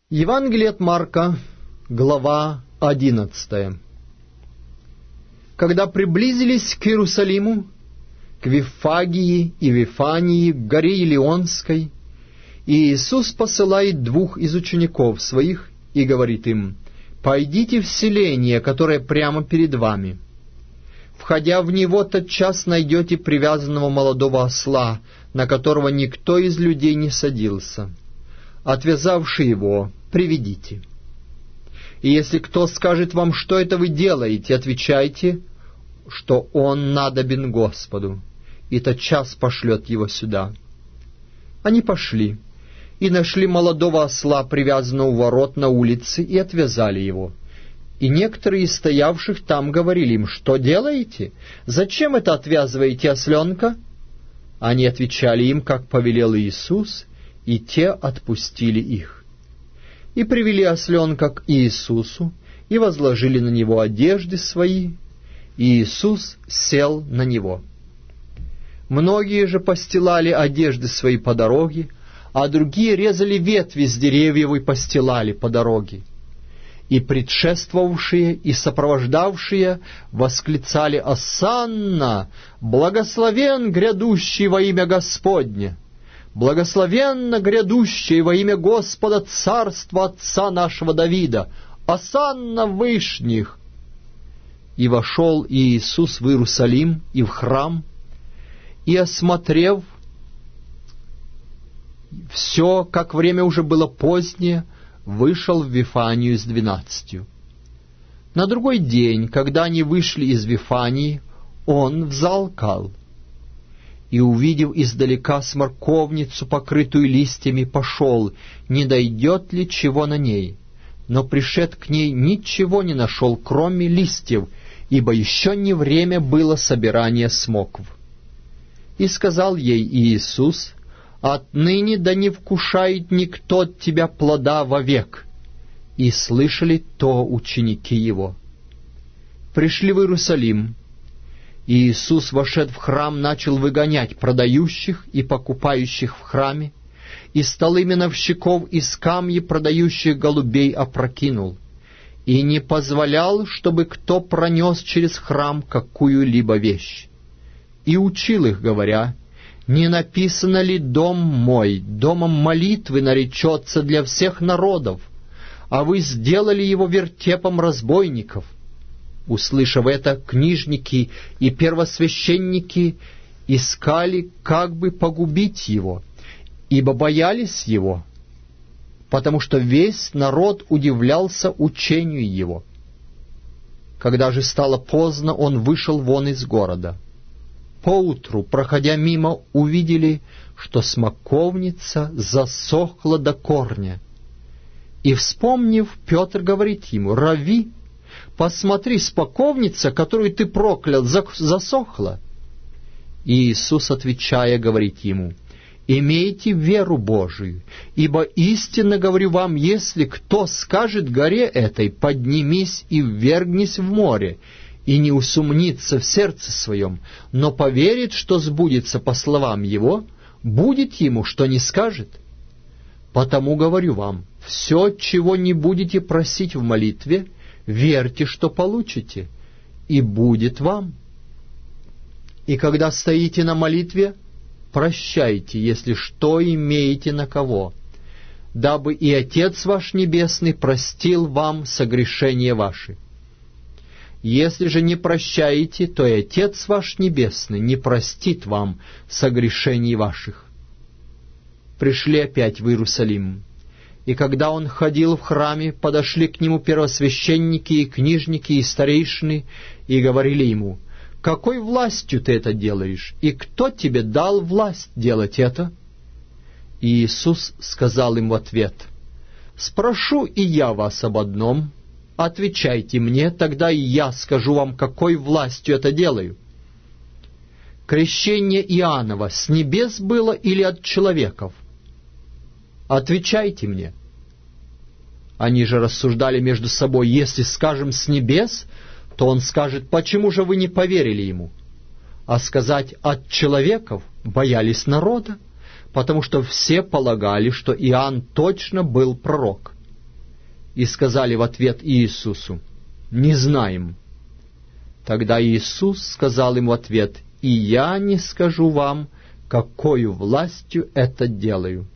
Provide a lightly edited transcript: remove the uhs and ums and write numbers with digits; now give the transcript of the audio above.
Евангелие от Марка, глава 11. Когда приблизились к Иерусалиму, к Вифагии и Вифании, к горе Елеонской, Иисус посылает 2 из учеников своих и говорит им: «Пойдите в селение, которое прямо перед вами. Входя в него, тотчас найдете привязанного молодого осла, на которого никто из людей не садился. Отвязавши его, приведите. И если кто скажет вам, что это вы делаете, отвечайте, что он надобен Господу, и тотчас пошлет его сюда». Они пошли и нашли молодого осла, привязанного у ворот на улице, и отвязали его. И некоторые из стоявших там говорили им: «Что делаете? Зачем это отвязываете осленка?» Они отвечали им, как повелел Иисус, и те отпустили их. И привели осленка к Иисусу, и возложили на него одежды свои, и Иисус сел на него. Многие же постилали одежды свои по дороге, а другие резали ветви с деревьев и постилали по дороге. И предшествовавшие и сопровождавшие восклицали: «Осанна! Благословен грядущий во имя Господне! Благословенно грядущий во имя Господа царства отца нашего Давида! Осанна в вышних!» И вошел Иисус в Иерусалим и в храм, и, осмотрев все, как время уже было позднее, вышел в Вифанию с 12. На другой день, когда они вышли из Вифании, он взалкал. И, увидев издалека сморковницу, покрытую листьями, пошел, не дойдет ли чего на ней. Но, пришед к ней, ничего не нашел, кроме листьев, ибо еще не время было собирания смокв. И сказал ей Иисус: «Отныне да не вкушает никто от тебя плода вовек». И слышали то ученики его. Пришли в Иерусалим. И Иисус, вошед в храм, начал выгонять продающих и покупающих в храме, и столы миновщиков и скамьи продающих голубей опрокинул, и не позволял, чтобы кто пронес через храм какую-либо вещь. И учил их, говоря: «Не написано ли: дом мой домом молитвы наречется для всех народов, а вы сделали его вертепом разбойников?» Услышав это, книжники и первосвященники искали, как бы погубить его, ибо боялись его, потому что весь народ удивлялся учению его. Когда же стало поздно, он вышел вон из города. Поутру, проходя мимо, увидели, что смоковница засохла до корня. И, вспомнив, Петр говорит ему: «Рави, посмотри, смоковница, которую ты проклял, засохла». И Иисус, отвечая, говорит ему: «Имейте веру Божию, ибо истинно говорю вам, если кто скажет горе этой: поднимись и ввергнись в море, и не усомнится в сердце своем, но поверит, что сбудется по словам его, будет ему, что не скажет. Потому говорю вам, все, чего не будете просить в молитве, верьте, что получите, и будет вам. И когда стоите на молитве, прощайте, если что имеете на кого, дабы и Отец ваш Небесный простил вам согрешения ваши. Если же не прощаете, то и Отец ваш Небесный не простит вам согрешений ваших». Пришли опять в Иерусалим. И когда он ходил в храме, подошли к нему первосвященники и книжники и старейшины, и говорили ему: «Какой властью ты это делаешь? И кто тебе дал власть делать это?» И Иисус сказал им в ответ: «Спрошу и я вас об одном. Отвечайте мне, тогда и я скажу вам, какой властью это делаю. Крещение Иоаннова с небес было или от человеков? Отвечайте мне». Они же рассуждали между собой: «Если скажем с небес, то он скажет: почему же вы не поверили ему? А сказать: от человеков боялись народа, потому что все полагали, что Иоанн точно был пророк. и сказали в ответ Иисусу: «Не знаем». Тогда Иисус сказал им в ответ: «И я не скажу вам, какою властью это делаю».